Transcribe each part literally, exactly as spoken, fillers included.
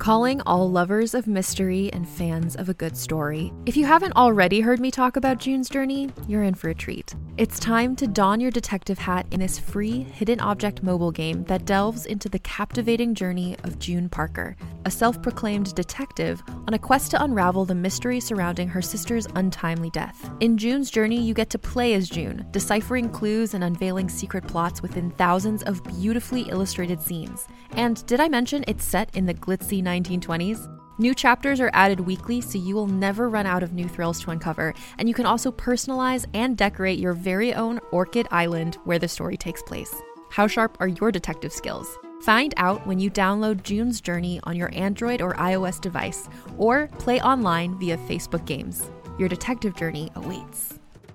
Calling all lovers of mystery and fans of a good story. If you haven't already heard me talk about June's Journey, you're in for a treat. It's time to don your detective hat in this free hidden object mobile game that delves into the captivating journey of June Parker, a self-proclaimed detective on a quest to unravel the mystery surrounding her sister's untimely death. In June's Journey, you get to play as June, deciphering clues and unveiling secret plots within thousands of beautifully illustrated scenes. And did I mention it's set in the glitzy nineteen twenties? New chapters are added weekly, so you will never run out of new thrills to uncover, and you can also personalize and decorate your very own Orchid Island where the story takes place. How sharp are your detective skills? Find out when you download June's Journey on your Android or iOS device, or play online via Facebook Games. Your detective journey awaits.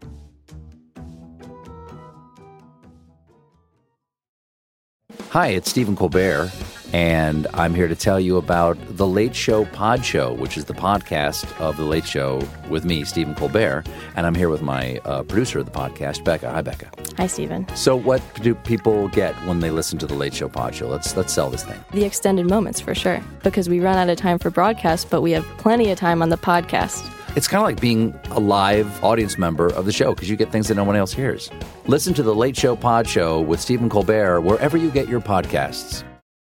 Hi, it's Stephen Colbert, and I'm here to tell you about The Late Show Pod Show, which is the podcast of The Late Show with me, Stephen Colbert, and I'm here with my uh, producer of the podcast, Becca. Hi, Becca. Hi, Stephen. So what do people get when they listen to The Late Show Pod Show? Let's, let's sell this thing. The extended moments, for sure, because we run out of time for broadcast, but we have plenty of time on the podcast. It's kind of like being a live audience member of the show because you get things that no one else hears. Listen to The Late Show Pod Show with Stephen Colbert wherever you get your podcasts.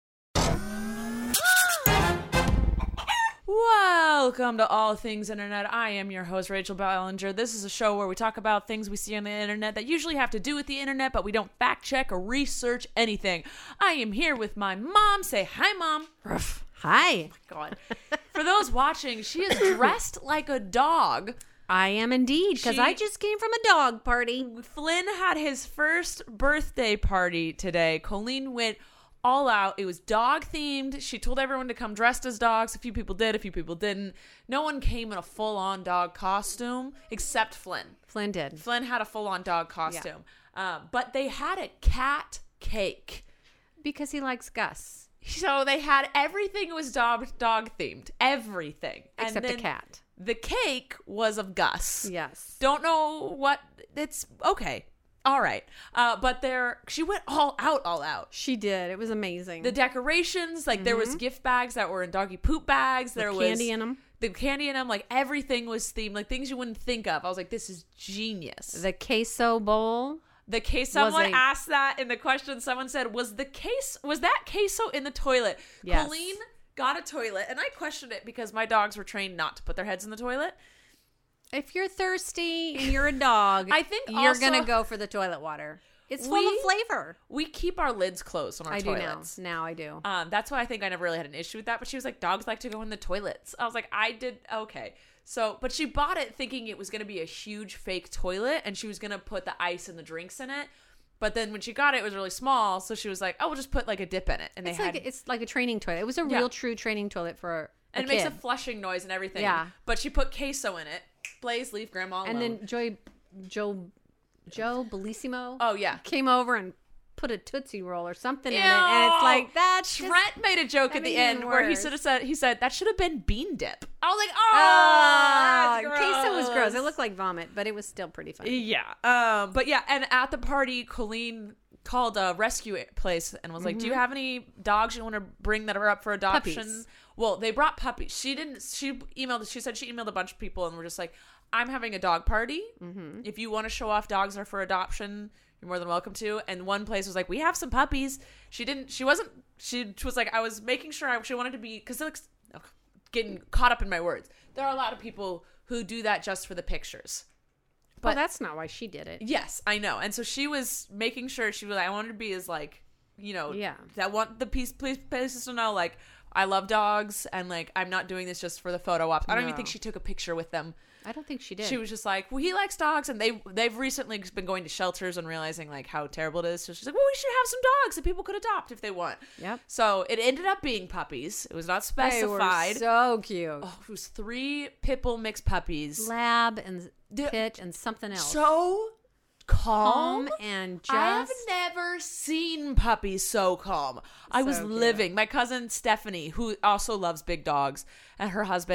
Welcome to All Things Internet. I am your host, Rachel Ballinger. This is a show where we talk about things we see on the internet that usually have to do with the internet, but we don't fact check or research anything. I am here with my mom. Say hi, Mom. Ruff. Hi. Oh my God. For those watching, she is dressed like a dog. I am indeed, because She- I just came from a dog party. Flynn had his first birthday party today. Colleen went all out. It was dog themed. She told everyone to come dressed as dogs. A few people did, a few people didn't. No one came in a full-on dog costume except Flynn. Flynn did. Flynn had a full-on dog costume. Uh, but they had a cat cake. Because he likes Gus. So they had everything was dog dog themed. Everything. Except and a then cat. The cake was of Gus. Yes. Don't know what it's okay. All right. Uh, but there she went all out, all out. She did. It was amazing. The decorations, like there was gift bags that were in doggy poop bags. There With was candy in them. The candy in them, like everything was themed, like things you wouldn't think of. I was like, this is genius. The queso bowl. The case someone a- asked that in the question. Someone said, "Was the case was that queso in the toilet?" Yes. Colleen got a toilet, and I questioned it because my dogs were trained not to put their heads in the toilet. If you're thirsty and you're a dog, I think you're also- going to go for the toilet water. It's full We- of flavor. We keep our lids closed on our I toilets. do now. Now I do. Um, that's why I think I never really had an issue with that. But she was like, dogs like to go in the toilets. I was like, I did. Okay. So, but she bought it thinking it was going to be a huge fake toilet and she was going to put the ice and the drinks in it. But then when she got it, it was really small. So she was like, oh, we'll just put like a dip in it. And they It's had, like it's like a training toilet. It was a Yeah. real true training toilet for a and it kid. makes a flushing noise and everything. Yeah. But she put queso in it. Blaze, leave grandma alone. And then Joy, Joe, Joe Bellissimo. Oh, yeah. Came over and put a Tootsie Roll or something in it, Ew. and it's like that's just- Trent made a joke that at the made it end even where he worse. should have said, he said, that should have been bean dip. I was like, Ah, oh, queso was gross. It looked like vomit, but it was still pretty funny. Yeah. Um, but yeah, and at the party, Colleen called a rescue place and was like, do you have any dogs you want to bring that are up for adoption? Puppies. Well, they brought puppies. She didn't, she emailed, she said she emailed a bunch of people and were just like, I'm having a dog party. Mm-hmm. If you want to show off dogs that are for adoption, you're more than welcome to. And one place was like, we have some puppies. She didn't, she wasn't, she was like, I was making sure I, she wanted to be, because like, getting caught up in my words. There are a lot of people who do that just for the pictures. But well, that's not why she did it. Yes, I know. And so she was making sure she was like, I wanted to be as like, you know, yeah. I want the piece, please, places to know, like, I love dogs and like, I'm not doing this just for the photo op. I don't No. even think she took a picture with them. I don't think she did. She was just like, well, he likes dogs, and they they've recently been going to shelters and realizing like how terrible it is. So she's like, well, we should have some dogs that people could adopt if they want. Yep. So it ended up being puppies. It was not specified. They were so cute. Oh, it was three pitbull mixed puppies. Lab and The- pit and something else. So calm, calm and just. I've never seen puppies so calm. I So was cute. living. My cousin Stephanie, who also loves big dogs, and her husband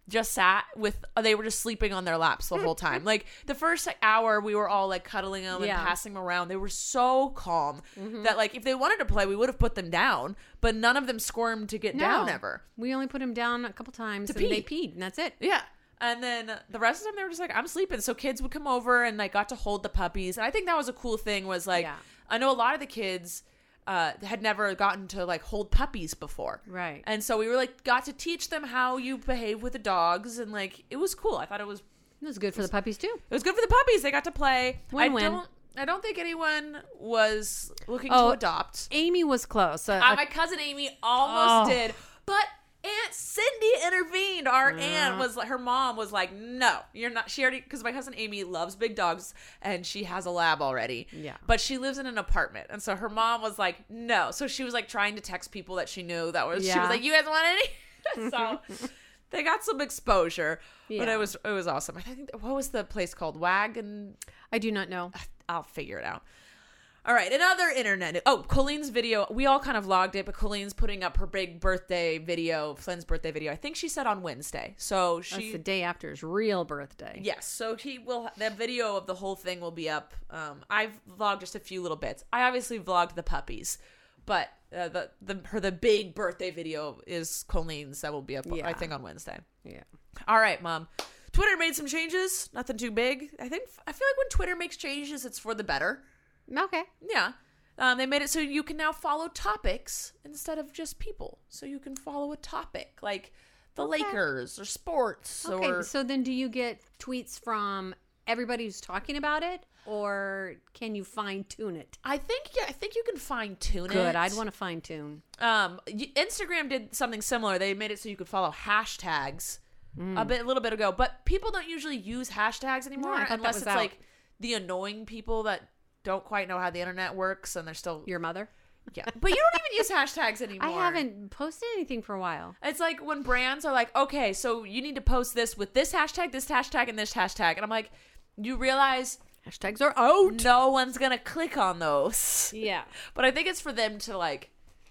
just sat with, they were just sleeping on their laps the whole time. Like the first hour we were all like cuddling them Yeah. and passing them around. They were so calm that like if they wanted to play, we would have put them down, but none of them squirmed to get No. down ever. We only put him down a couple times To and they pee. peed, and that's it. Yeah. And then the rest of them, they were just like, I'm sleeping. So kids would come over and like got to hold the puppies. And I think that was a cool thing was like, Yeah. I know a lot of the kids uh, had never gotten to like hold puppies before. Right. And so we were like, got to teach them how you behave with the dogs. And like, it was cool. I thought it was, It was good for the puppies too. it was good for the puppies. They got to play. Win-win. I don't, I don't think anyone was looking Oh, to adopt. Amy was close. Uh, Uh, my cousin Amy almost Oh. did, but Aunt Cindy intervened. Our aunt was like, her mom was like, no, you're not. She already, because my cousin Amy loves big dogs and she has a lab already. Yeah. But she lives in an apartment. And so her mom was like, no. So she was like trying to text people that she knew that was, she Yeah. was like, you guys want any? So they got some exposure, but Yeah. it was, it was awesome. I think, what was the place called? Wagon? I do not know. I'll figure it out. All right, another internet. Oh, Colleen's video. We all kind of vlogged it, but Colleen's putting up her big birthday video, Flynn's birthday video. I think she said on Wednesday. So That's she, the day after his real birthday. yes. So he will. The video of the whole thing will be up. Um, I've vlogged just a few little bits. I obviously vlogged the puppies, but uh, the the her the big birthday video is Colleen's that will be up. Yeah. I think on Wednesday. Yeah. All right, Mom. Twitter made some changes. Nothing too big. I think. I feel like when Twitter makes changes, it's for the better. Okay. Yeah. Um, they made it so you can now follow topics instead of just people. So you can follow a topic like the Okay. Lakers or sports Okay. or So then do you get tweets from everybody who's talking about it, or can you fine tune it? I think yeah, I think you can fine tune it. Good. I'd want to fine tune. Um, y- Instagram did something similar. They made it so you could follow hashtags a bit, a little bit ago, but people don't usually use hashtags anymore I thought that unless was it's out. like the annoying people that don't quite know how the internet works and they're still Your mother? yeah. But you don't even use hashtags anymore. I haven't posted anything for a while. It's like when brands are like, okay, so you need to post this with this hashtag, this hashtag, and this hashtag. And I'm like, you realize Hashtags are out. no one's going to click on those. Yeah. But I think it's for them to like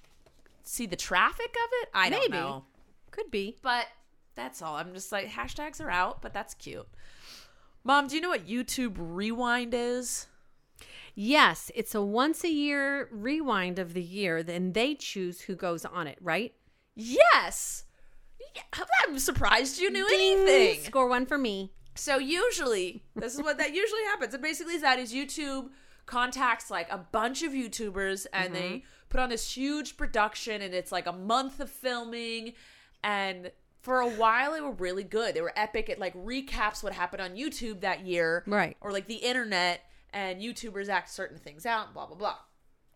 see the traffic of it. I don't Maybe. know. Could be. But that's all. I'm just like, hashtags are out, but that's cute. Mom, do you know what YouTube Rewind is? Yes, it's a once a year rewind of the year, then they choose who goes on it, right? Yes. Yeah, I'm surprised you knew Ding! anything. Score one for me. So usually, this is what that usually happens. It basically is that is YouTube contacts like a bunch of YouTubers and they put on this huge production and it's like a month of filming. And for a while, they were really good. They were epic. It like recaps what happened on YouTube that year. Right. Or like the internet, and YouTubers act certain things out, blah, blah, blah.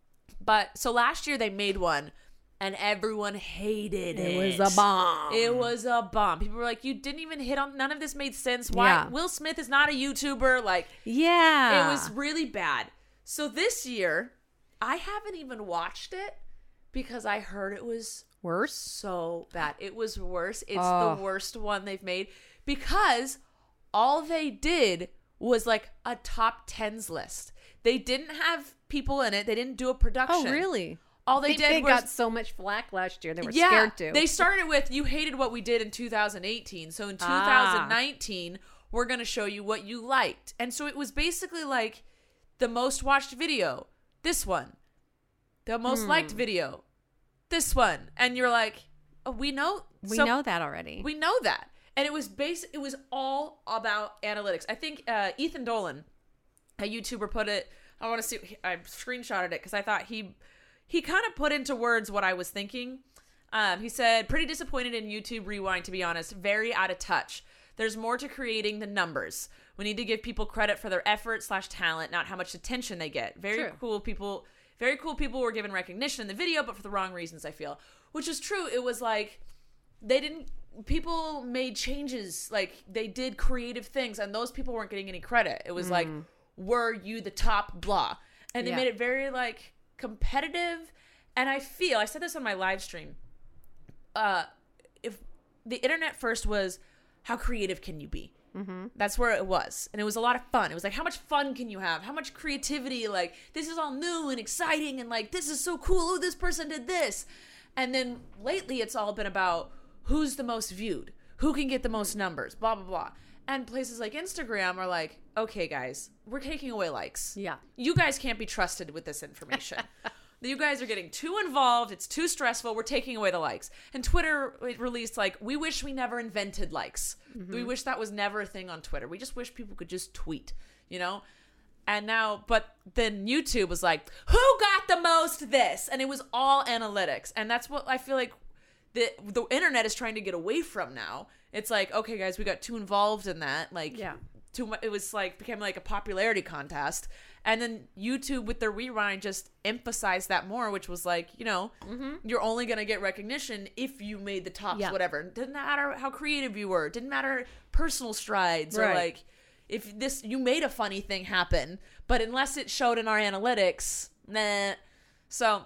But so last year they made one and everyone hated it. It was a bomb. It was a bomb. People were like, you didn't even hit on, none of this made sense. Why? Yeah. Will Smith is not a YouTuber. Like, Yeah. it was really bad. So this year, I haven't even watched it because I heard it was worse. so bad. It was worse. It's Oh. the worst one they've made because all they did was like a top tens list. They didn't have people in it. They didn't do a production. Oh, really? All they, They, did they was got so much flack last year. They were yeah, scared to. They started with you hated what we did in two thousand eighteen. So in Ah. twenty nineteen, we're going to show you what you liked. And so it was basically like the most watched video, this one. The most Hmm. liked video, this one. And you're like, oh, we know we so know that already. We know that. And it was base it was all about analytics. I think uh, Ethan Dolan, a YouTuber, put it, I want to see, I screenshotted it because I thought he he kind of put into words what I was thinking. Um, he said, pretty disappointed in YouTube Rewind, to be honest. Very out of touch. There's more to creating than numbers. We need to give people credit for their effort slash talent, not how much attention they get. Very True. cool people. Very cool people were given recognition in the video, but for the wrong reasons, I feel. Which is true. It was like, they didn't, people made changes. Like, they did creative things, and those people weren't getting any credit. It was like, were you the top blah? And they Yeah. made it very, like, competitive. And I feel, I said this on my live stream, uh, if the internet first was, how creative can you be? Mm-hmm. That's where it was. And it was a lot of fun. It was like, how much fun can you have? How much creativity? Like, this is all new and exciting. And like, this is so cool. Oh, this person did this. And then lately it's all been about who's the most viewed, who can get the most numbers, blah, blah, blah. And places like Instagram are like, okay, guys, we're taking away likes. Yeah. You guys can't be trusted with this information. You guys are getting too involved. It's too stressful. We're taking away the likes. And Twitter released like, we wish we never invented likes. Mm-hmm. We wish that was never a thing on Twitter. We just wish people could just tweet, you know? And now, but then YouTube was like, who got the most this? And it was all analytics. And that's what I feel like the the internet is trying to get away from now. It's like, okay, guys, we got too involved in that. Like, yeah. too much. It was like, became like a popularity contest. And then YouTube with their rewind just emphasized that more, which was like, you know, mm-hmm. you're only going to get recognition if you made the tops, yeah. whatever. It didn't matter how creative you were. It didn't matter personal strides right. or like, if this, you made a funny thing happen, but unless it showed in our analytics, nah. So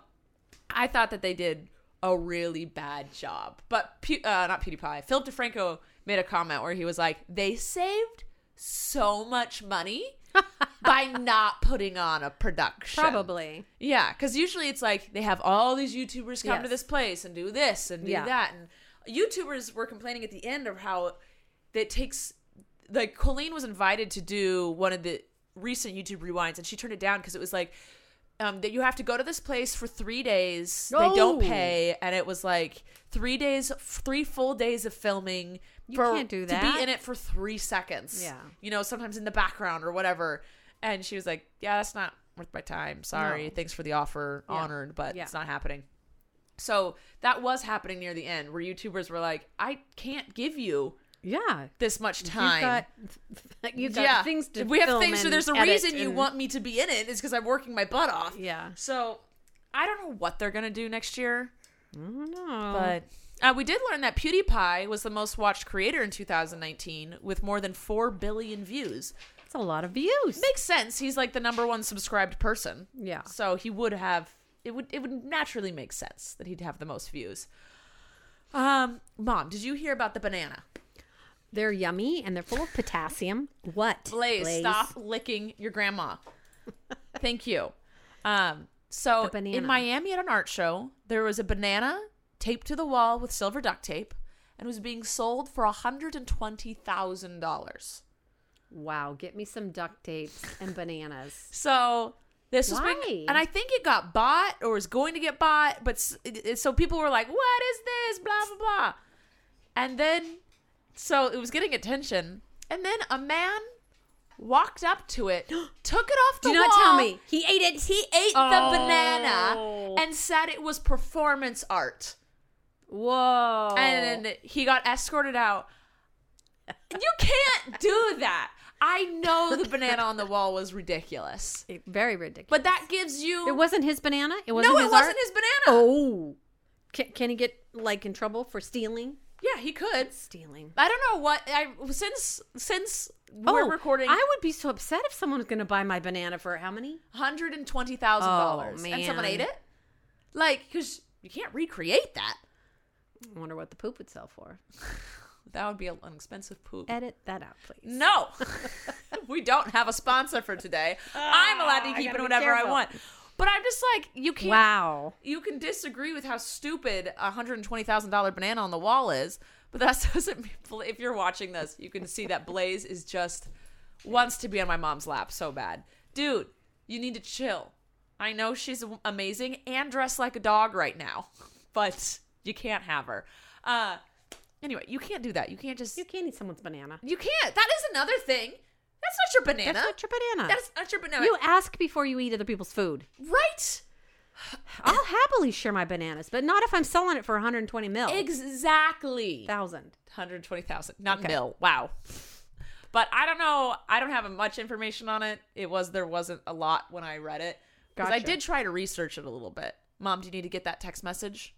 I thought that they did a really bad job. But, uh, not PewDiePie, Philip DeFranco made a comment where he was like, they saved so much money by not putting on a production. Probably. Yeah, because usually it's like they have all these YouTubers come yes. to this place and do this and do yeah. that. And YouTubers were complaining at the end of how it takes... Like, Colleen was invited to do one of the recent YouTube rewinds, and she turned it down because it was like um, that you have to go to this place for three days. Oh. They don't pay, and it was like three days, three full days of filming. You for, can't do that. To be in it for three seconds. Yeah. You know, sometimes in the background or whatever. And she was like, yeah, that's not worth my time. Sorry. No. Thanks for the offer. Yeah. Honored, but Yeah. it's not happening. So that was happening near the end where YouTubers were like, I can't give you Yeah. this much time. You've got, you've got yeah. things to we have film things so and there's a edit reason you and- want me to be in it is because I'm working my butt off. Yeah. So I don't know what they're gonna do next year, I don't know. but uh, we did learn that PewDiePie was the most watched creator in two thousand nineteen with more than four billion views. That's a lot of views. Makes sense. He's like the number one subscribed person. Yeah. So he would have it would it would naturally make sense that he'd have the most views. Um, Mom, did you hear about the banana? They're yummy and they're full of potassium. What? Blaze, stop licking your grandma. Thank you. Um, so A banana. in Miami at an art show, there was a banana taped to the wall with silver duct tape and was being sold for one hundred twenty thousand dollars. Wow. Get me some duct tapes and bananas. So this was Why? being, and I think it got bought or was going to get bought, but s- it- it- so people were like, "What is this?" Blah blah blah, and then so it was getting attention, and then a man walked up to it, took it off the Do wall. not tell me. He ate it. He ate Oh. the banana and said it was performance art, Whoa. and he got escorted out. You can't do that. I know the banana on the wall was ridiculous, Very ridiculous. but that gives you. It wasn't his banana? It wasn't no, his it wasn't art? his banana. Oh. Can, can he get, like, in trouble for stealing? Yeah, he could. Stealing. I don't know what I since since Oh, we're recording I would be so upset if someone was going to buy my banana for how many? one hundred and twenty thousand dollars, Oh, and someone man. ate it. Like, because you can't recreate that. I wonder what the poop would sell for. That would be an expensive poop. Edit that out, please. No, we don't have a sponsor for today. I'm allowed to I keep gotta it be whatever I careful. want. But I'm just like, you can't. Wow. You can disagree with how stupid a one hundred twenty thousand dollars banana on the wall is, but that doesn't mean, if you're watching this, you can see that Blaze is just wants to be on my mom's lap so bad. Dude, you need to chill. I know she's amazing and dressed like a dog right now, but you can't have her. Uh, anyway, you can't do that. You can't just... You can't eat someone's banana. You can't. That is another thing. That's not your banana. That's not your banana. That's not your banana. You ask before you eat other people's food. Right? I'll happily share my bananas, but not if I'm selling it for one hundred twenty mil. Exactly. Thousand. one hundred twenty thousand. Not Okay. mil. Wow. But I don't know. I don't have much information on it. It was there wasn't a lot when I read it. Because I Gotcha. did try to research it a little bit. Mom, do you need to get that text message?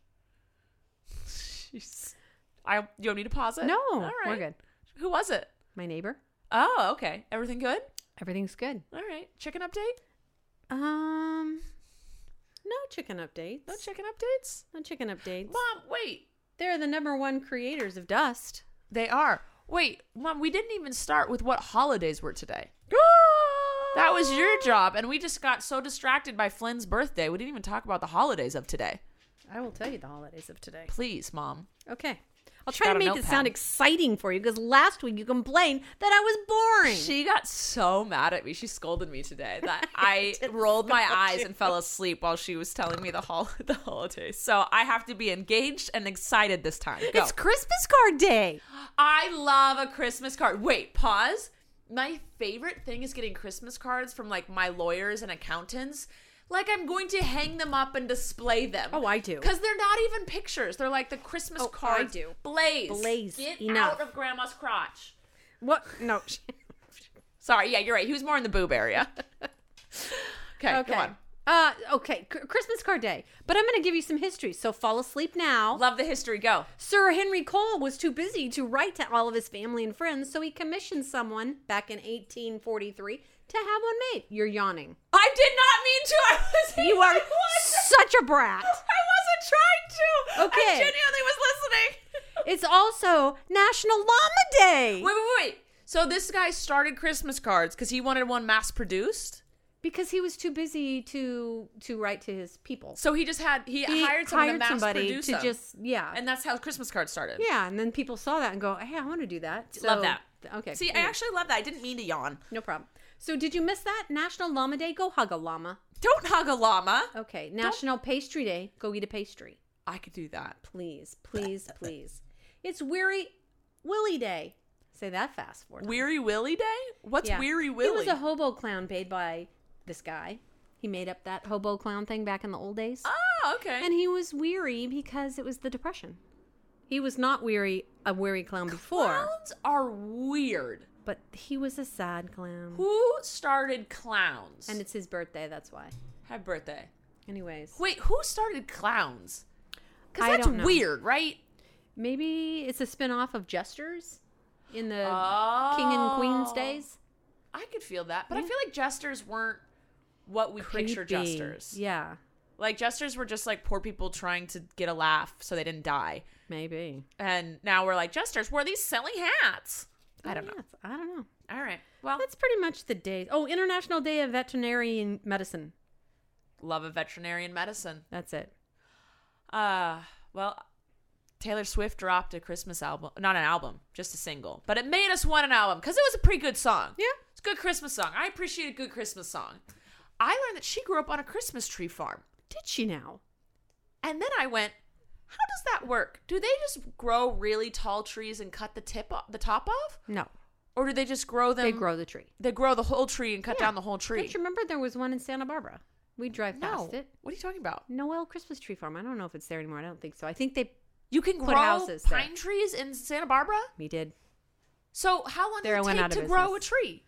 Jeez. I you want me to pause it? No, All right. we're good. Who was it? My neighbor. Oh, okay. Everything good? Everything's good. All right. Chicken update? Um, no chicken updates. No chicken updates? No chicken updates. Mom, wait. They're the number one creators of dust. They are. Wait, Mom, we didn't even start with what holidays were today. That was your job, and we just got so distracted by Flynn's birthday. We didn't even talk about the holidays of today. I will tell you the holidays of today. Please, Mom. Okay. I'll She try got to a make it notepad. sound exciting for you because last week you complained that I was boring. She got so mad at me. She scolded me today that I rolled my eyes and fell asleep while she was telling me the hol- the holidays. So I have to be engaged and excited this time. Go. It's Christmas card day. I love a Christmas card. Wait, pause. My favorite thing is getting Christmas cards from like my lawyers and accountants. Like I'm going to hang them up and display them. Oh, I do. Because they're not even pictures. They're like the Christmas Oh, I cards. do. Blaze. Blaze, Get enough. out of Grandma's crotch. What? No. Sorry, yeah, you're right. He was more in the boob area. Okay, Okay. go on. Uh, okay, C- Christmas card day. But I'm going to give you some history, so fall asleep now. Love the history. Go. Sir Henry Cole was too busy to write to all of his family and friends, so he commissioned someone back in eighteen forty-three to have one made. You're yawning. I did not mean to. I was. You are I was- such a brat. I wasn't trying to. Okay. I genuinely was listening. It's also National Llama Day. Wait, wait, wait. So this guy started Christmas cards because he wanted one mass produced. Because he was too busy to to write to his people. So he just had he, He hired someone to mass somebody produce to them. just yeah. and that's how Christmas cards started. yeah, and then people saw that and go, "Hey, I want to do that." Love So- that. Okay. See, I anyway, actually love that. I didn't mean to yawn. no problem. So, did you miss that? National Llama Day? Go hug a llama. Don't hug a llama. Okay. National Pastry Day? Go eat a pastry. I could do that. Please, please, please. It's Weary Willie Day. Say that fast for me. Weary Willie Day? What's Yeah. Weary Willie? He was a hobo clown made by this guy. He made up that hobo clown thing back in the old days. Oh, okay. And he was weary because it was the Depression. He was not weary, a weary clown before, Clowns are weird. but he was a sad clown. Who started clowns? And it's his birthday, that's why. Happy birthday. Anyways. Wait, who started clowns? Because I that's don't know. weird, right? Maybe it's a spin-off of Jesters in the Oh. King and Queen's days. I could feel that. But I Yeah. feel like jesters weren't what we picture Creepy. jesters. Yeah, Like jesters were just like poor people trying to get a laugh so they didn't die. maybe. And now we're like, jesters wore these silly hats. I don't know. Yes, I don't know. All right. Well, That's pretty much the day. Oh, International Day of Veterinary Medicine. love of veterinarian medicine. That's it. Uh, well, Taylor Swift dropped a Christmas album. Not an album, just a single. But it made us want an album because it was a pretty good song. Yeah. It's a good Christmas song. I appreciate a good Christmas song. I learned that she grew up on a Christmas tree farm. Did she now? And then I went, how does that work? Do they just grow really tall trees and cut the tip off, the top off? No. Or do they just grow them? They grow the tree. They grow the whole tree and cut Yeah. down the whole tree. Don't you remember there was one in Santa Barbara? We drive No. past it. What are you talking about? Noel Christmas Tree Farm. I don't know if it's there anymore. I don't think so. I think they You can Put grow houses there. pine trees in Santa Barbara? we did So how long There does I it went take out of to grow a business. tree?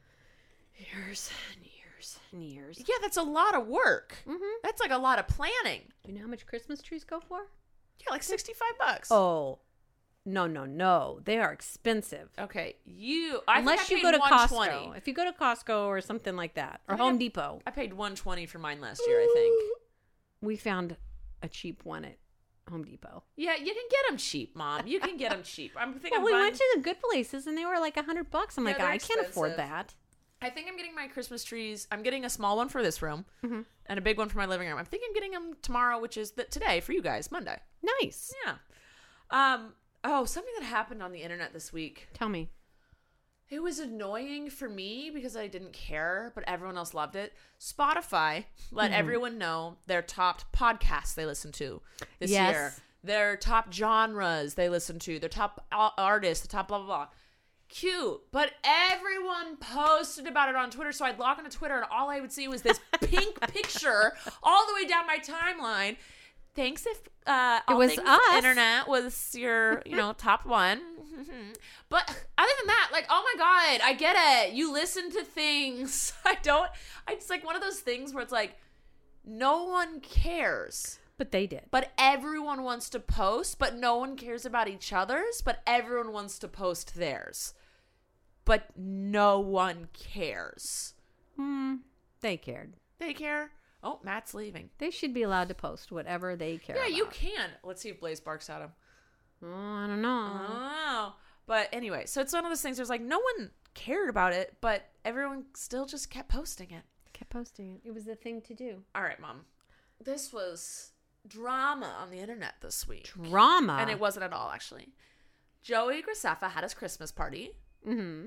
years and years and years. Yeah, that's a lot of work. Mm-hmm. That's like a lot of planning. Do you know how much Christmas trees go for? Yeah, like sixty-five bucks. Oh, no, no, no. They are expensive. Okay, you. I Unless think I you go paid to one twenty. Costco. If you go to Costco or something like that, or I think Home I- Depot, I paid one twenty for mine last year. I think. we found a cheap one at Home Depot. Yeah, you can get them cheap, Mom. You can get them cheap. I'm thinking. Well, I'm we buying- went to the good places and they were like a hundred bucks. I'm Yeah, like, they're I can't afford expensive. that. I think I'm getting my Christmas trees. I'm getting a small one for this room Mhm. and a big one for my living room. I'm thinking I'm getting them tomorrow, which is the, today for you guys, Monday. Nice. Yeah. Um. Oh, something that happened on the internet this week. Tell me. It was annoying for me because I didn't care, but everyone else loved it. Spotify let everyone know their top podcasts they listen to this Yes. year, their top genres they listen to, their top a- artists, the top blah, blah, blah. Cute. But everyone posted about it on Twitter, so I'd log into Twitter and all I would see was this pink picture all the way down my timeline. Thanks if uh, all was things us. internet was your, you know, top one. But other than that, like, oh my God, I get it. You listen to things. I don't, I just like one of those things where it's like, no one cares, But they did. but everyone wants to post, but no one cares about each other's, but everyone wants to post theirs. But no one cares. Hmm. They cared. They care. Oh, Matt's leaving. They should be allowed to post whatever they care Yeah, you about. can. Let's see if Blaze barks at him. Oh, I don't know. Oh. But anyway, so it's one of those things. There's like no one cared about it, but everyone still just kept posting it. Kept posting it. It was the thing to do. All right, Mom. This was drama on the internet this week. Drama. And it wasn't at all, actually. Joey Graceffa had his Christmas party. Mm-hmm.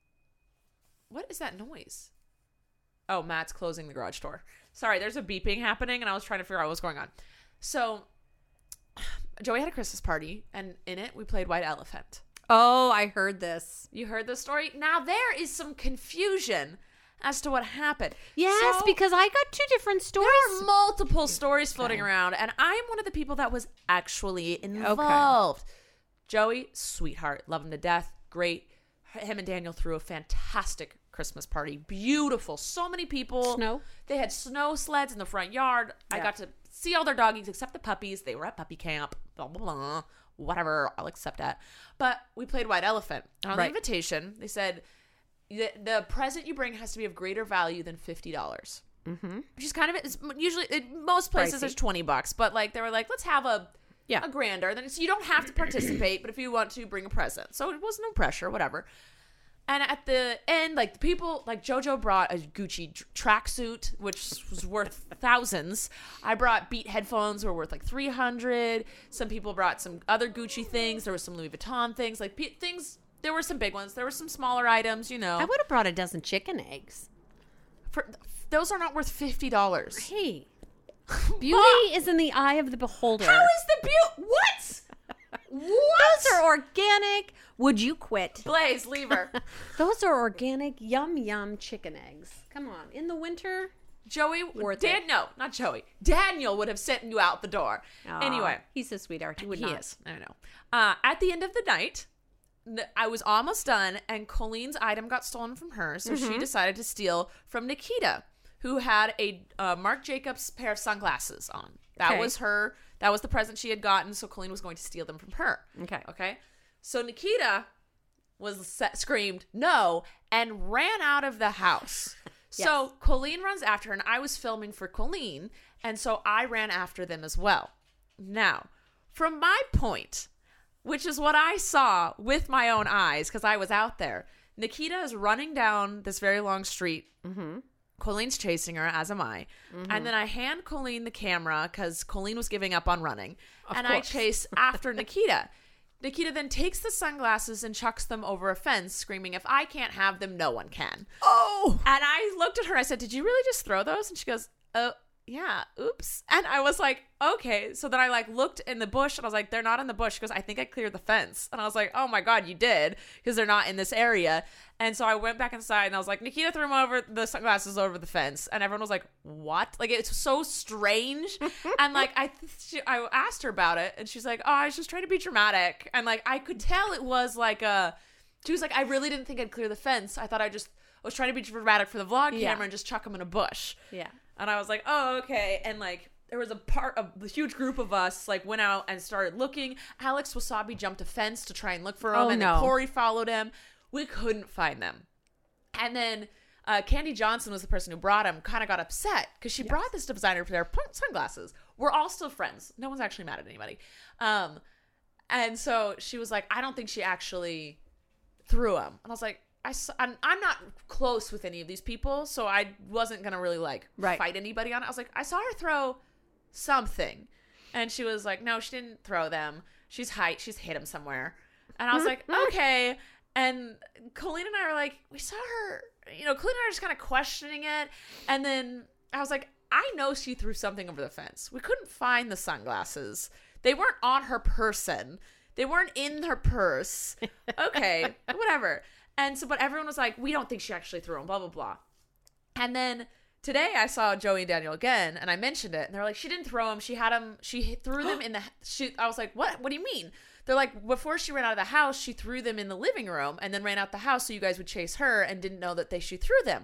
What is that noise? Oh, Matt's closing the garage door. Sorry, there's a beeping happening, and I was trying to figure out what was going on. So, Joey had a Christmas party, and in it, we played White Elephant. Oh, I heard this. You heard this story? Now, there is some confusion as to what happened. Yes, So, because I got two different stories. there are multiple stories floating around, and I'm one of the people that was actually involved. Joey, sweetheart, love him to death, great. Him and Daniel threw a fantastic Christmas party. Beautiful. So many people. Snow? They had snow sleds in the front yard. I Yeah. got to see all their doggies except the puppies. They were at puppy camp. Blah, blah, blah. Whatever. I'll accept that. But we played White Elephant. And on Right. the invitation, they said, the, the present you bring has to be of greater value than fifty dollars. Mm-hmm. Which is kind of, it's usually, in most places, Pricey. there's twenty bucks. But like, they were like, let's have a, Yeah. a grander. Then it's, you don't have to participate, but if you want to, bring a present. So it was no pressure, whatever. And at the end, like, the people, like, JoJo brought a Gucci tr- tracksuit, which was worth thousands. I brought Beat headphones, were worth like three hundred. Some people brought some other Gucci things. There was some Louis Vuitton things, like pe- things. There were some big ones. There were some smaller items, you know. I would have brought a dozen chicken eggs. For, those are not worth fifty dollars. Hey, beauty is in the eye of the beholder. How is the beauty? What? What? Those are organic. Would you quit? Blaze, leave her. Those are organic, yum yum chicken eggs. Come on, in the winter. Joey, Worth Dan, it. no, not Joey. Daniel would have sent you out the door. Aw, Anyway. he's a sweetheart. He would He not. is. I know. Uh, at the end of the night, n- I was almost done, and Colleen's item got stolen from her, so Mm-hmm. she decided to steal from Nikita, who had a uh, Marc Jacobs pair of sunglasses on. That Okay. was her. That was the present she had gotten, so Colleen was going to steal them from her. Okay. Okay. So Nikita was set, screamed no and ran out of the house. So Colleen runs after her, and I was filming for Colleen, and so I ran after them as well. Now, from my point, which is what I saw with my own eyes because I was out there, Nikita is running down this very long street. Mm-hmm. Colleen's chasing her, as am I. Mm-hmm. And then I hand Colleen the camera because Colleen was giving up on running. Of and course. I chase after Nikita. Nikita then takes the sunglasses and chucks them over a fence, screaming, if I can't have them, no one can. Oh. And I looked at her. I said, did you really just throw those? And she goes, oh, yeah, oops. And I was like, okay. So then I like looked in the bush and I was like, they're not in the bush because I think I cleared the fence. And I was like, oh my God, you did because they're not in this area. And so I went back inside and I was like, Nikita threw them over the sunglasses over the fence. And everyone was like, what? Like, it's so strange. And like, I, she, I asked her about it and she's like, oh, I was just trying to be dramatic. And like, I could tell it was like a, she was like, I really didn't think I'd clear the fence. I thought I just I was trying to be dramatic for the vlog Yeah. camera and just chuck them in a bush. Yeah. And I was like, oh, okay. And like, there was a part of the huge group of us like went out and started looking. Alex Wasabi jumped a fence to try and look for him. Oh, and no. then Corey followed him. We couldn't find them. And then uh, Candy Johnson was the person who brought him, kind of got upset because she brought this designer pair of sunglasses. We're all still friends. No one's actually mad at anybody. Um, and so she was like, I don't think she actually threw them. And I was like, I saw, I'm, I'm not close with any of these people, so I wasn't going to really like Right. fight anybody on it. I was like, I saw her throw something. And she was like, no, she didn't throw them. She's height. She's hit him somewhere. And I was like, okay. And Colleen and I were like, we saw her, you know, Colleen and I were just kind of questioning it. And then I was like, I know she threw something over the fence. We couldn't find the sunglasses. They weren't on her person. They weren't in her purse. Okay, whatever. And so, but everyone was like, we don't think she actually threw them, blah, blah, blah. And then today I saw Joey and Daniel again, and I mentioned it. And they're like, she didn't throw them. She had them. She threw them in the, she, I was like, what? What do you mean? They're like, before she ran out of the house, she threw them in the living room and then ran out the house so you guys would chase her and didn't know that they she threw them.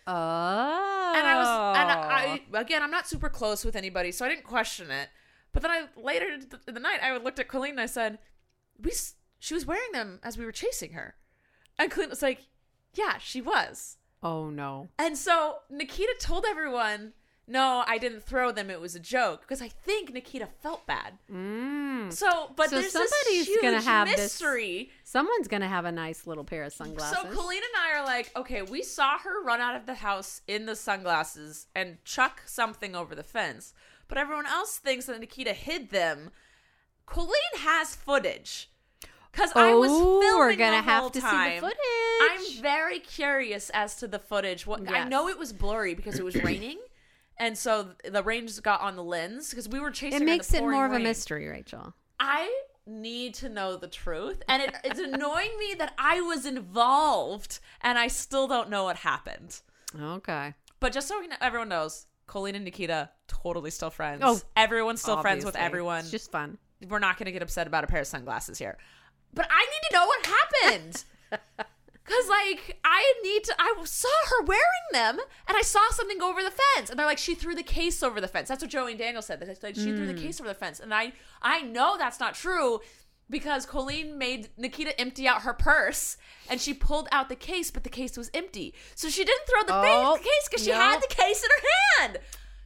Oh. And I was, and I, again, I'm not super close with anybody, so I didn't question it. But then I, later in the night, I looked at Colleen and I said, we, she was wearing them as we were chasing her. And Colleen was like, yeah, she was. Oh, no. And so Nikita told everyone, no, I didn't throw them. It was a joke. Because I think Nikita felt bad. Mm. So, but So there's somebody's this huge gonna have this- mystery. Someone's going to have a nice little pair of sunglasses. So Colleen and I are like, okay, we saw her run out of the house in the sunglasses and chuck something over the fence. But everyone else thinks that Nikita hid them. Colleen has footage Because Oh, I was filming we're gonna the have whole to time. see the footage. I'm very curious as to the footage. What I Yes. know it was blurry because it was raining, and so the rain just got on the lens because we were chasing. It her in makes the it pouring more of a rain. mystery, Rachel. I need to know the truth, and it, it's annoying me that I was involved and I still don't know what happened. Okay. But just so we know, everyone knows, Colleen and Nikita totally still friends. Oh, everyone's still friends with Obviously. everyone. It's just fun. We're not going to get upset about a pair of sunglasses here. But I need to know what happened. Because, like, I need to... I saw her wearing them, and I saw something go over the fence. And they're like, she threw the case over the fence. That's what Joey and Daniel said. They said, she threw the case over the fence. And I, I know that's not true because Colleen made Nikita empty out her purse, and she pulled out the case, but the case was empty. So she didn't throw the Oh, fa- case because she no. had the case in her hand.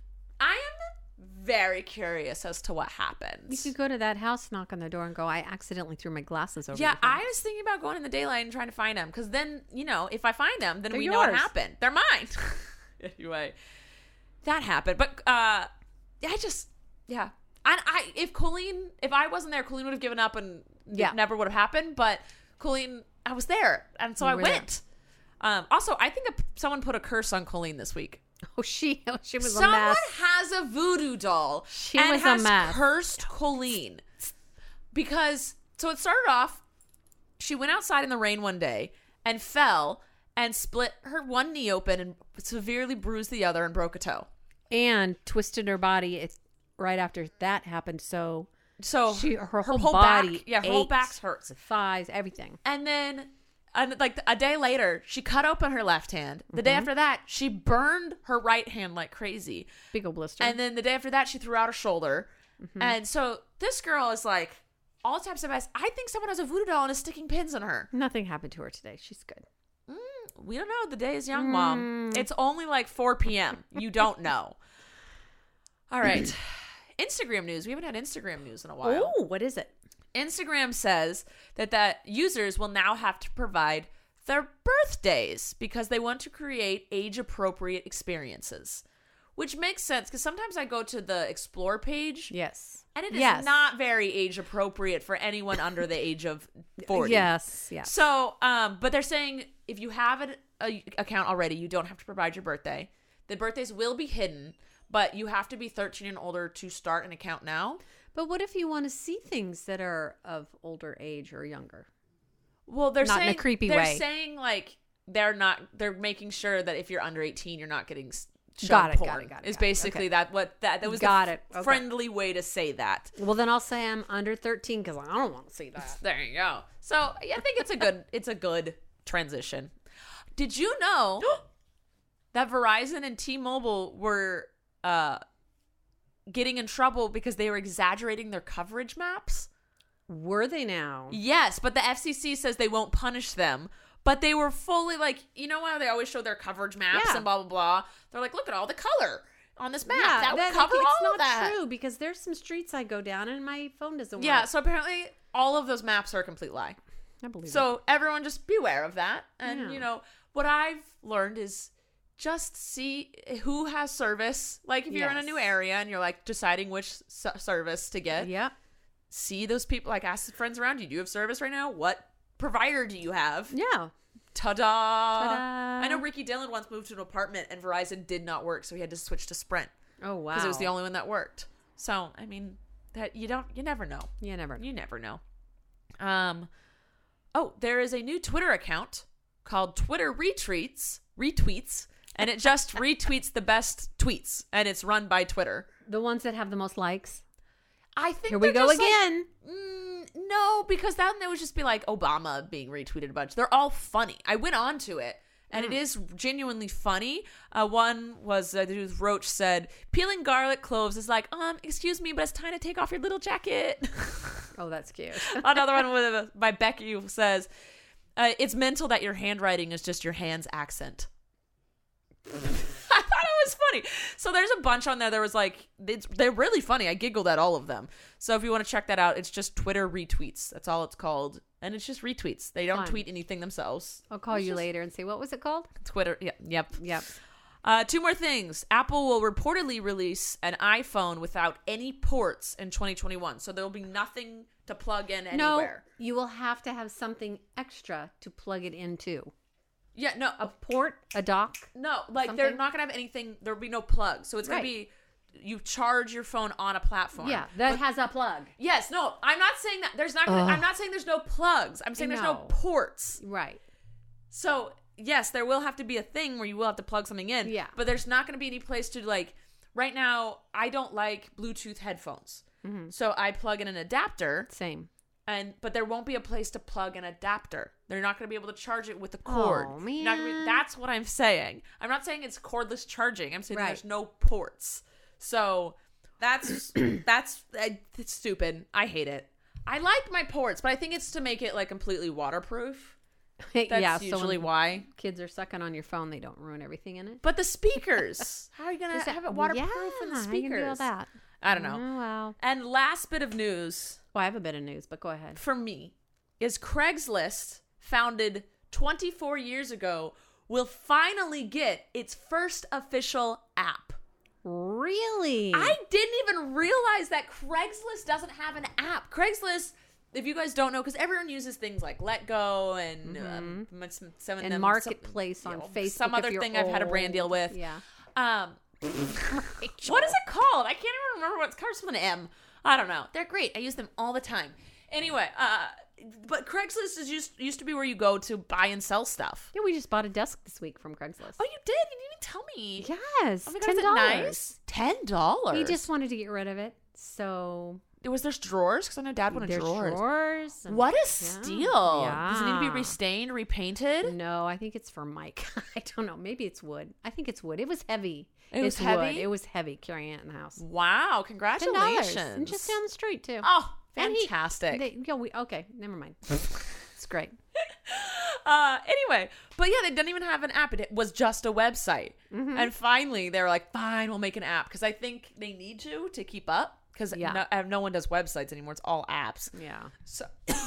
I am very curious as to what happened. You could go to that house, knock on the door, and go, I accidentally threw my glasses over Yeah, the fence." I was thinking about going in the daylight and trying to find them because then, you know, if I find them, then They're we know what yours. happened. They're mine. Anyway, that happened. But uh, I just, yeah. I, I, if Colleen, if I wasn't there, Colleen would have given up and Yeah. it never would have happened. But Colleen, I was there. And so You I were there. went. Um, also, I think a, someone put a curse on Colleen this week. Oh, she, oh, she was Someone a mess. has a voodoo doll She and was a has mess. cursed Colleen. Because, so it started off, she went outside in the rain one day and fell and split her one knee open and severely bruised the other and broke a toe. And twisted her body. It's right after that happened. So So she, her, whole, whole body, back, yeah, her whole ached, back hurts. thighs, everything. And then, and like a day later, she cut open her left hand. The day after that, she burned her right hand like crazy. Big old blister. And then the day after that, she threw out her shoulder. And so this girl is like, all types of mess. I think someone has a voodoo doll and is sticking pins in her. Nothing happened to her today. She's good. We don't know. The day is young, Mom. It's only like four p.m. You don't know. All right. Instagram news. We haven't had Instagram news in a while. Oh, what is it? Instagram says that that users will now have to provide their birthdays because they want to create age-appropriate experiences, which makes sense because sometimes I go to the Explore page Yes. and it is Yes. not very age-appropriate for anyone under the age of forty. Yes. Yes. So, um, but they're saying if you have an a account already, you don't have to provide your birthday. The birthdays will be hidden, but you have to be thirteen and older to start an account now. But what if you want to see things that are of older age or younger? Well, they're Not in a saying creepy they're way. saying like they're not. They're making sure that if you're under eighteen, you're not getting s- shown Got it, got porn. it, got it, Is got it. basically Okay. that what that that was Got the it. f- Okay. friendly way to say that. Well, then I'll say I'm under thirteen because I don't want to see that. There you go. So yeah, I think it's a good it's a good transition. Did you know that Verizon and T-Mobile were uh, getting in trouble because they were exaggerating their coverage maps? Were they now? Yes, but the F C C says they won't punish them. But they were fully like, you know how they always show their coverage maps Yeah. and blah, blah, blah. They're like, look at all the color on this map. Yeah, that would that- cover it's all not of that. true because there's some streets I go down and my phone doesn't Yeah, work. so apparently all of those maps are a complete lie. I believe it. So everyone just beware of that. And, Yeah. you know, what I've learned is just see who has service. Like if you're in a Yes. new area and you're like deciding which s- service to get, Yep. see those people, like ask the friends around you, do you have service right now? What provider do you have? Yeah. Ta-da. Ta-da. I know Ricky Dillon once moved to an apartment and Verizon did not work, so he had to switch to Sprint Oh wow. because it was the only one that worked. So, I mean, that you don't you never know. You never. You never know. Um Oh, there is a new Twitter account called Twitter Retweets, retweets, and it just retweets the best tweets and it's run by Twitter. The ones that have the most likes. I think Here we they're go just like- again. Mm, no, because then they would just be like Obama being retweeted a bunch. They're all funny. I went on to it, and it is genuinely funny. Uh, one was uh, the dude with Roach said, peeling garlic cloves is like, um, excuse me, but it's time to take off your little jacket. Oh, that's cute. Another one with, uh, by Becky says, uh, it's mental that your handwriting is just your hand's accent. I thought it was funny. So there's a bunch on there. There was like, it's, they're really funny. I giggled at all of them. So if you want to check that out, it's just Twitter retweets. That's all it's called. And it's just retweets. They don't Fun. tweet anything themselves. I'll call It's you just later and say, what was it called? Twitter. Yeah, yep. Yep. Uh, two more things. Apple will reportedly release an iPhone without any ports in twenty twenty-one. So there will be nothing to plug in anywhere. No, you will have to have something extra to plug it into. Yeah, no. A port, a dock. No, like they're something? not going to have anything. There will be no plug. So it's going Right. to be you charge your phone on a platform. Yeah, that has a plug. Yes, no. I'm not saying that there's not gonna, I'm not saying there's no plugs. I'm saying there's no No. ports. Right. So, yes, there will have to be a thing where you will have to plug something in. Yeah. But there's not going to be any place to, like, right now, I don't like Bluetooth headphones. Mm-hmm. So I plug in an adapter, Same. and but there won't be a place to plug an adapter. They're not going to be able to charge it with a cord. Oh, You're not gonna be- man. that's what I'm saying. I'm not saying it's cordless charging. I'm saying Right. there's no ports. So that's, that's uh, it's stupid. I hate it. I like my ports, but I think it's to make it, like, completely waterproof. That's yeah, so usually when why. kids are sucking on your phone, they don't ruin everything in it. But the speakers, how are you gonna Is that- have it waterproof in the yeah, how you speakers? gonna do all that? I don't know. Oh, wow. And last bit of news Well, I have a bit of news, but go ahead. for me is Craigslist, founded twenty-four years ago, will finally get its first official app. Really? I didn't even realize that Craigslist doesn't have an app. Craigslist, if you guys don't know, because everyone uses things like Let Go and um, some, some of And them, Marketplace some, on you know, Facebook. Some if other you're thing I've had a brand old. deal with. Yeah. Um, what is it called? I can't even remember what it's called. Some an M. I don't know. They're great. I use them all the time. Anyway, uh, but Craigslist is used used to be where you go to buy and sell stuff. Yeah, we just bought a desk this week from Craigslist. Oh, you did? You didn't even tell me. yes. Oh my God, ten is it dollars. nice? Ten dollars. We just wanted to get rid of it, so was there's drawers because I know Dad wanted there's drawers. drawers. and- What a Yeah. steal! Does it need to be Yeah. restained, repainted? No, I think it's for Mike. I don't know. Maybe it's wood. I think it's wood. It was heavy. It was It's wood. heavy? It was heavy carrying it in the house. Wow! Ten dollars, Congratulations! and just down the street too. Oh, And he- fantastic! They, yeah, we okay. Never mind. It's great. Uh, anyway, but yeah, they didn't even have an app. It was just a website. Mm-hmm. And finally, they were like, fine, we'll make an app. Because I think they need to to keep up. Because Yeah. no, uh, no one does websites anymore. It's all apps. Yeah. So,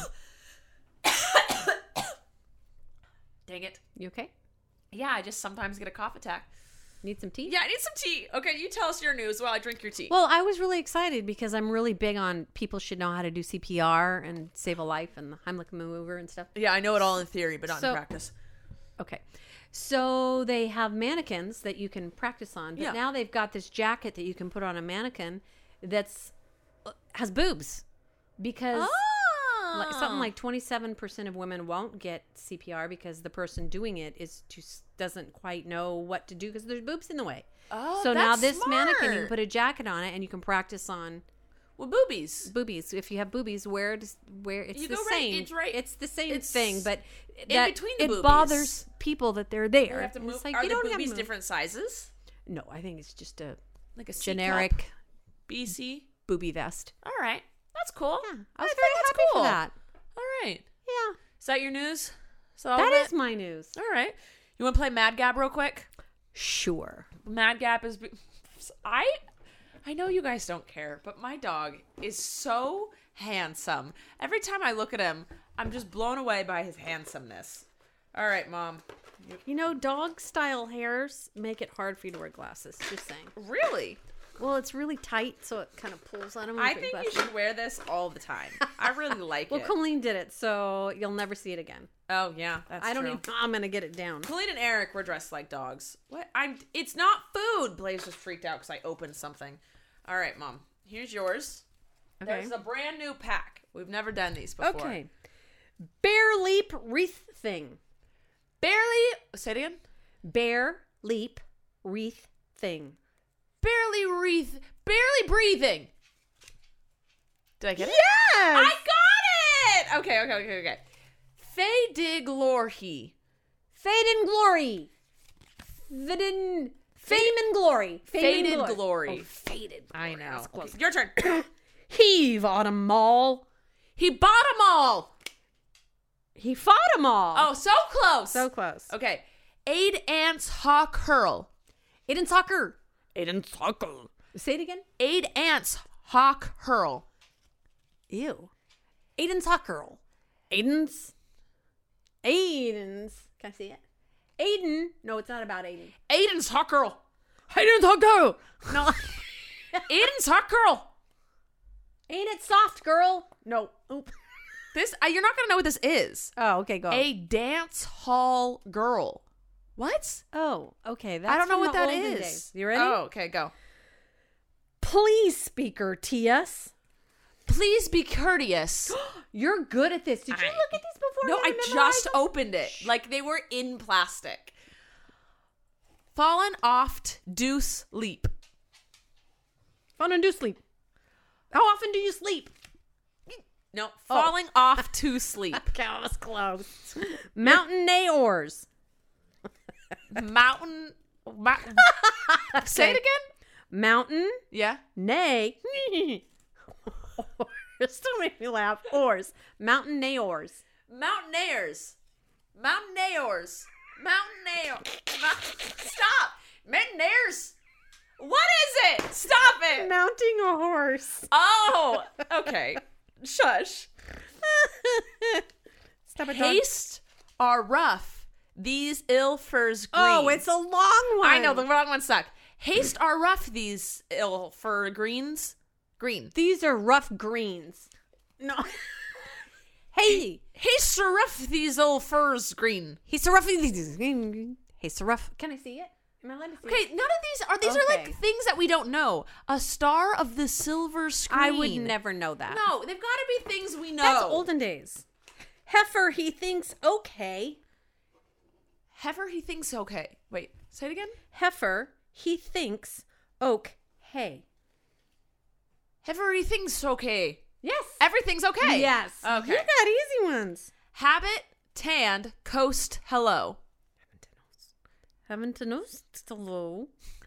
dang it. You okay? Yeah, I just sometimes get a cough attack. Need some tea? Yeah, I need some tea. Okay, you tell us your news while I drink your tea. Well, I was really excited because I'm really big on people should know how to do C P R and save a life and the Heimlich maneuver and stuff. yeah, I know it all in theory, but not So- in practice. Okay. So they have mannequins that you can practice on, but Yeah. now they've got this jacket that you can put on a mannequin that's uh, has boobs because like, something like twenty-seven percent of women won't get C P R because the person doing it is just doesn't quite know what to do because there's boobs in the way. Oh, so now that's this mannequin, you can smart. put a jacket on it and you can practice on Well, boobies. boobies. If you have boobies, where does where it's You the go right- same. it's right- It's the same it's thing, but in that- between the it boobies. bothers people that they're there. You have to And move. it's like, Are you the don't have to boobies move. different sizes? No, I think it's just a Like a C generic cup? B C? booby vest. All right. That's cool. Yeah, I was think very that's happy cool. for that. All right. Yeah, Is that your news? Is that all that of is it? my news. All right. You want to play Mad Gab real quick? Sure. Mad Gab is. I. I know you guys don't care, but my dog is so handsome. Every time I look at him, I'm just blown away by his handsomeness. All right, Mom. You know, dog style hairs make it hard for you to wear glasses. Just saying. Really? Well, it's really tight, so it kind of pulls on them. I think you should wear this all the time. I really like Well, it. Colleen did it, so you'll never see it again. Oh yeah, that's I don't true. even know how I'm gonna get it down. Colleen and Eric were dressed like dogs. What? I'm. It's not food. Blaze just freaked out because I opened something. All right, Mom. Here's yours. Okay. There's a brand new pack. We've never done these before. Okay. Bear leap wreath thing. Barely. Say it again. Bear leap wreath thing. Barely wreath. Barely breathing. Did I get it? Yes. I got it. Okay. Okay. Okay. Okay. Faye dig lorhy. Fade in glory. Faded fame and glory. Fame Faded and glory. Oh, faded. I know. That's close. Okay, your turn. Heave on 'em all. He bought them all. He fought 'em all. Oh, so close. so close. Okay. Aid ants hawk hurl. Aiden soccer. Aiden soccer. Say it again. Aid ants hawk hurl. Ew. Aiden soccer. Aiden's. Aiden's. Can I see it? Aiden. No, it's not about Aiden. Aiden's hot girl. Aiden's hot girl. No. Aiden's hot girl. Ain't it soft, girl? No. Oop. This uh, you're not gonna know what this is. Oh, okay, go. A dance hall girl. What? Oh, okay. That's I don't know from what the that olden is. days. You ready? Oh, okay, go. Please, speaker T S. Please be courteous. You're good at this. Did you I- look at these before? No, you I memorize just them? opened it. Like they were in plastic. Fallen oft deuce leap. Fun and do sleep. How often do you sleep? No, falling off to sleep. Okay, I was close. Mountain oars. Mountain. mountain. Say it again. Mountain Yeah. nay. Oars. Don't make me laugh. Oars. Mountain oars. Mountaineers. Mountaineers. Mountaineers. Mount- Stop. Mountaineers. What is it? Stop it. Mounting a horse. Oh, okay. Shush. Stop it. dog. Haste are rough. These ill furs green. Oh, it's a long one. I know, the wrong one stuck. Haste are rough, these ill fur greens. Green. These are rough greens. No. Hey, Haste are rough, these ill furs green. he's so rough. He's so rough. Can I see it? Am I allowed to see it? Okay, none of these are, these are Okay. like things that we don't know. A star of the silver screen. I would never know that. No, they've got to be things we know. That's olden days. Heifer, he thinks okay. Heifer, he thinks okay. Wait, say it again. Heifer, he thinks oak hay. Heifer, he thinks okay. Yes. Everything's okay. Yes. Okay. You got easy ones. Habit, tanned, coast, hello. Heaven to know. Hello.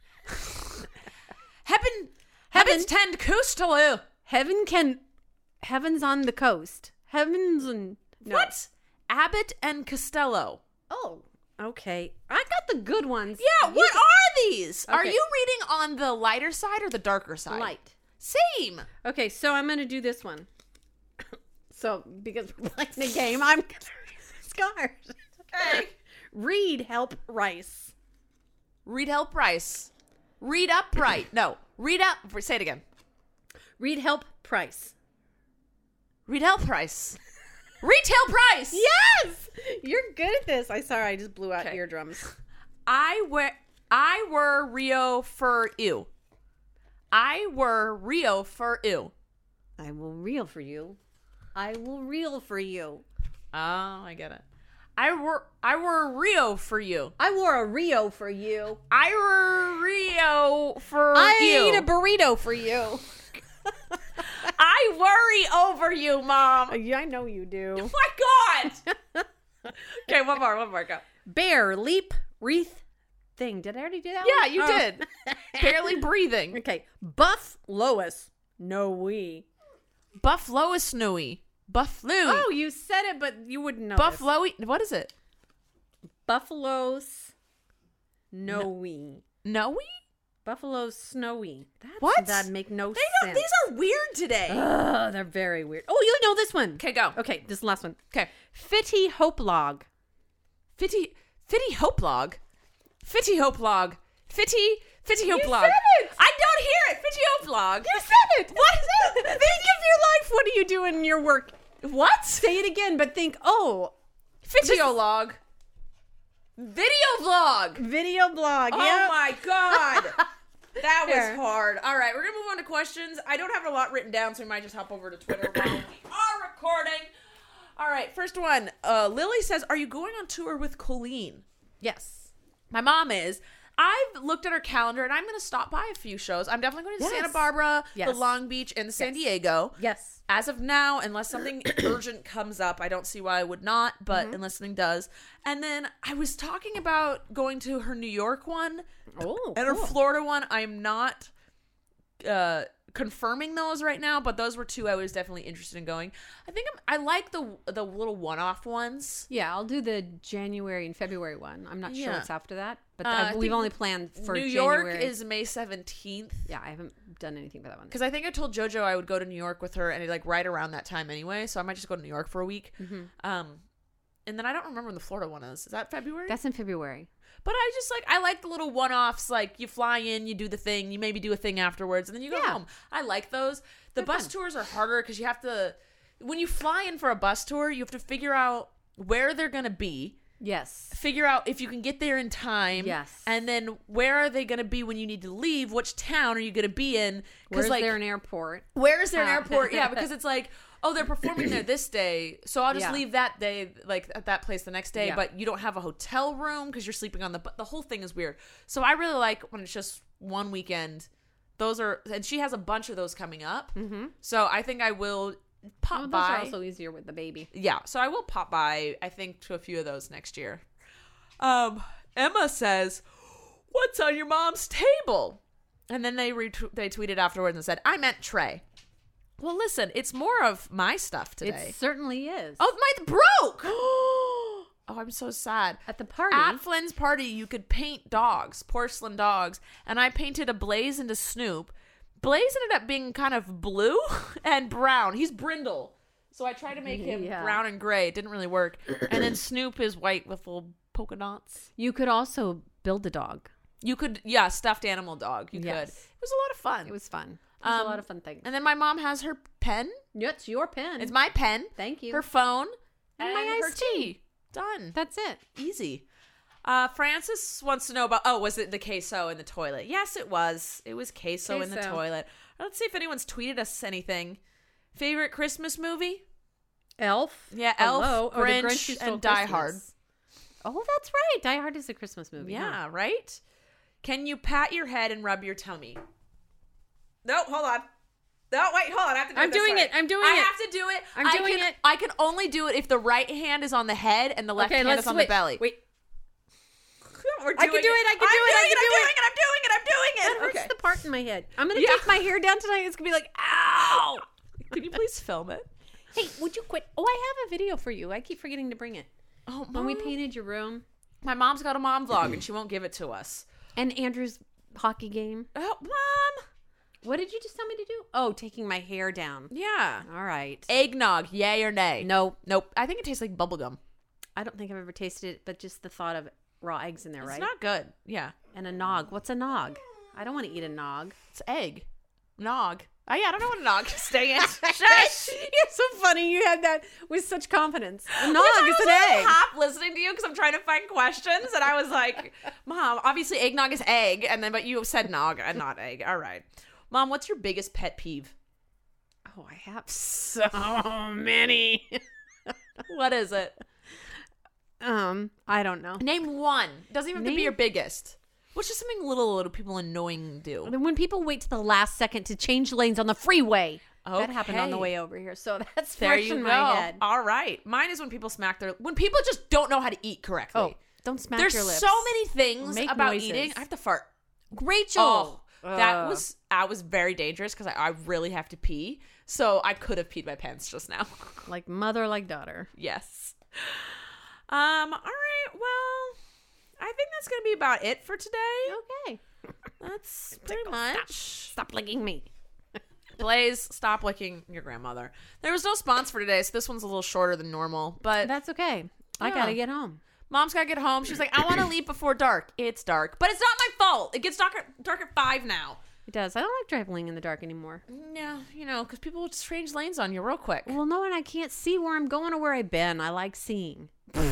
Heaven, Heaven. heaven's tanned, coast, hello. Heaven can. Heaven's on the coast. Heaven's on. No. What? Abbott and Costello. Oh. Okay. I got the good ones. Yeah, You what got- are these? Are Okay. you reading on the lighter side or the darker side? Light. Same. Okay, so I'm gonna do this one. So because we're playing the game, I'm gonna scars. Okay. Read help rice. Read help Rice. Read upright. No. Read up. Say it again. Read help price. Read help price. Retail price. Yes, you're good at this. I sorry, I just blew out Okay. eardrums. I wear. I were Rio for you. I were Rio for you. I will reel for you. I will reel for you. Oh, I get it. I were. I were Rio for you. I wore a Rio for you. I were Rio for I you. ate a burrito for you. I worry over you, Mom. Yeah, I know you do. Oh my God. Okay, one more. One more. Go. Bear, leap, wreath, thing. Did I already do that Yeah, one? you Oh. did. Barely breathing. Okay. Buff Lois. No we. Buff Lois Snowy. Buff Louie. Oh, you said it, but you wouldn't know. Buff Louie. What is it? Buffaloes. No we. Noe? Buffaloes snowy. That's, What? That make no They don't, sense. these are weird today. Ugh, they're very weird. Oh, you know this one. Okay, go. Okay, this last one. Okay. Fitty Hope Log. Fitty, Fitty Hope Log. Fitty Hope Log. Fitty, Fitty Hope You Log. said it! I don't hear it. Fitty Hope Log. You said it. What? Think of your life. What are you doing in your work? What? Say it again, but think, oh, Video log. Video vlog. video blog. Oh yeah. my God. That was Here. hard. All right, we're going to move on to questions. I don't have a lot written down, so we might just hop over to Twitter while we are recording. All right, first one. Uh, Lily says, are you going on tour with Colleen? Yes. My mom is. I've looked at her calendar, and I'm going to stop by a few shows. I'm definitely going to Yes. Santa Barbara, Yes. the Long Beach, and San Diego. Yes. As of now, unless something urgent comes up, I don't see why I would not, but Mm-hmm. unless something does. And then I was talking about going to her New York one Oh, and her cool. Florida one. I'm not uh, confirming those right now, but those were two I was definitely interested in going. I think I'm, I like the the little one-off ones. Yeah, I'll do the January and February one. I'm not sure Yeah. what's after that, but Uh, I've- I we've think only planned for New January. York is May seventeenth. Yeah, I haven't done anything for that one. Because I think I told JoJo I would go to New York with her, and like right around that time anyway. So I might just go to New York for a week. Mm-hmm. Um, and then I don't remember when the Florida one is. Is that February? That's in February. But I just like, I like the little one-offs, like you fly in, you do the thing, you maybe do a thing afterwards, and then you go Yeah. home. I like those. The They're bus fun. tours are harder because you have to, when you fly in for a bus tour, you have to figure out where they're going to be, Yes. figure out if you can get there in time. Yes. And then where are they going to be when you need to leave? Which town are you going to be in? Where's like, there an airport? Where is there an Ah. airport? Yeah, because it's like, oh, they're performing there this day, so I'll just Yeah. leave that day, like at that place the next day. Yeah. But you don't have a hotel room because you're sleeping on the. But the whole thing is weird. So I really like when it's just one weekend. Those are, and she has a bunch of those coming up. Mm-hmm. So I think I will pop Oh, those by. are also easier with the baby. Yeah, so I will pop by, I think, to a few of those next year. Um, Emma says, "What's on your mom's table?" And then they ret- they tweeted afterwards and said, "I meant Trey." Well, listen, it's more of my stuff today. It certainly is. Oh, mine broke. Oh, I'm so sad. At the party. At Flynn's party, you could paint dogs, porcelain dogs, and I painted a Blaze into Snoop. Blaze ended up being kind of blue and brown. He's brindle. So I tried to make him Yeah. brown and gray. It didn't really work. And then Snoop is white with little polka dots. You could also build a dog. You could, yeah, stuffed animal dog. You Yes. could. It was a lot of fun. It was fun. It was Um, a lot of fun things. And then my mom has her pen. Yeah, it's your pen. It's my pen. Thank you. Her phone. And And, my her iced tea. tea. Done. That's it. Easy. Uh, Francis wants to know about, oh, was it the queso in the toilet? Yes, it was. It was queso, in the Queso. toilet. Let's see if anyone's tweeted us anything. Favorite Christmas movie? Elf. Yeah, Elf, Hello. Or The Grinch, Grinch Who Stole and Die Christmas. Hard. Oh, that's right. Die Hard is a Christmas movie. Yeah, huh? right? Can you pat your head and rub your tummy? No, hold on. No, wait, hold on. I have to do I'm it this doing way. it. I'm doing I it. have to do it. I'm I doing can, it. I can only do it if the right hand is on the head and the left Okay, hand let's is on switch. the belly. Wait. We're I can doing do it, I can do I'm it, I doing can I'm do doing it. it. I'm doing it. I'm doing it. That hurts Okay. the part in my head. I'm gonna Yeah. take my hair down tonight. It's gonna be like, ow. Can you please film it? Hey, would you quit? Oh, I have a video for you. I keep forgetting to bring it. Oh, When we Mom. painted your room My mom's got a mom vlog and she won't give it to us. and Andrew's hockey game. Oh, Mom. What did you just tell me to do? Oh, taking my hair down. Yeah. All right. Eggnog, yay or nay? No, Nope. I think it tastes like bubblegum. I don't think I've ever tasted it, but just the thought of raw eggs in there, It's right? not good. Yeah. And a nog. What's a nog? I don't want to eat a nog. It's egg. Nog. Oh, yeah, I don't know what a nog is. Stay in. Shush. You're so funny. You had that with such confidence. A nog Because I is was an really egg. half listening to you because I'm trying to find questions, and I was like, "Mom, obviously eggnog is egg," and then but you said nog and not egg. All right, Mom, what's your biggest pet peeve? Oh, I have so many. What is it? um, I don't know. Name one. Doesn't even have to be Name- your biggest. What's just something little little people annoying do? When people wait to the last second to change lanes on the freeway. That happened on the Okay. way over here, so that's There fresh you in go. my head. All right, mine is when people smack their when people just don't know how to eat correctly. Oh, don't smack There's your lips. so many things Make about noises. eating. I have to fart. Rachel. Oh, that Ugh. was that was very dangerous because I, I really have to pee. So I could have peed my pants just now. Like mother, like daughter. Yes. Um. All right. Well, I think that's gonna be about it for today. Okay. That's pretty much. Stop licking me. Blaze, stop licking your grandmother. There was no sponsor for today, so this one's a little shorter than normal. But That's okay. I Yeah. gotta get home. Mom's gotta get home. She's like, I want to leave before dark. It's dark, but it's not my fault. It gets dark at, dark at five now. It does. I don't like traveling in the dark anymore. Yeah, you know, because people will just change lanes on you real quick. Well, no, and I can't see where I'm going or where I've been. I like seeing.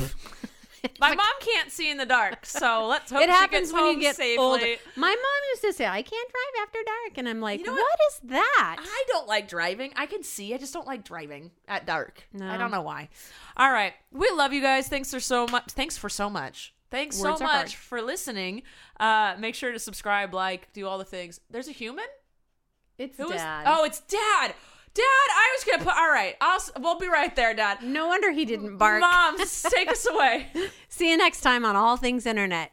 My mom can't see in the dark, so let's hope It she happens gets when home you get safely. older. My mom used to say, "I can't drive after dark," and I'm like, You know "What what? is that?" I don't like driving. I can see. I just don't like driving at dark. No. I don't know why. All right. We love you guys. Thanks for so much. Thanks for so much. Thanks Words so are hard. much for listening. Uh, make sure to subscribe, like, do all the things. There's a human? It's Who is- Dad. Oh, it's Dad. Dad, I was going to put. All right. I'll, s- we'll be right there, Dad. No wonder he didn't bark. Mom, take us away. See you next time on All Things Internet.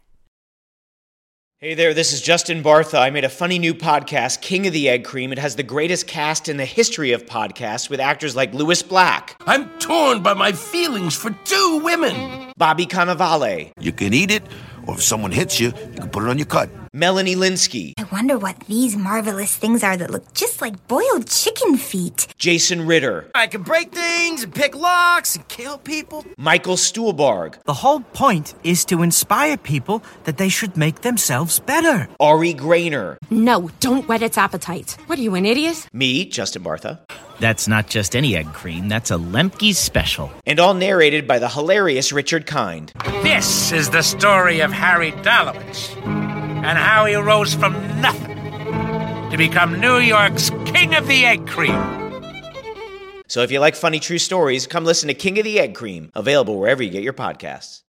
Hey there, this is Justin Bartha. I made a funny new podcast, King of the Egg Cream. It has the greatest cast in the history of podcasts with actors like Louis Black, I'm torn by my feelings for two women. Bobby Cannavale, You can eat it Or if someone hits you, you can put it on your cut. Melanie Linsky. I wonder what these marvelous things are that look just like boiled chicken feet. Jason Ritter. I can break things and pick locks and kill people. Michael Stuhlbarg. The whole point is to inspire people that they should make themselves better. Ari Grainer. No, don't whet its appetite. What are you, an idiot? Me, Justin Bartha. That's not just any egg cream, that's a Lemke's special. And all narrated by the hilarious Richard Kind. This is the story of Harry Dalowitz and how he rose from nothing to become New York's King of the Egg Cream. So if you like funny true stories, come listen to King of the Egg Cream, available wherever you get your podcasts.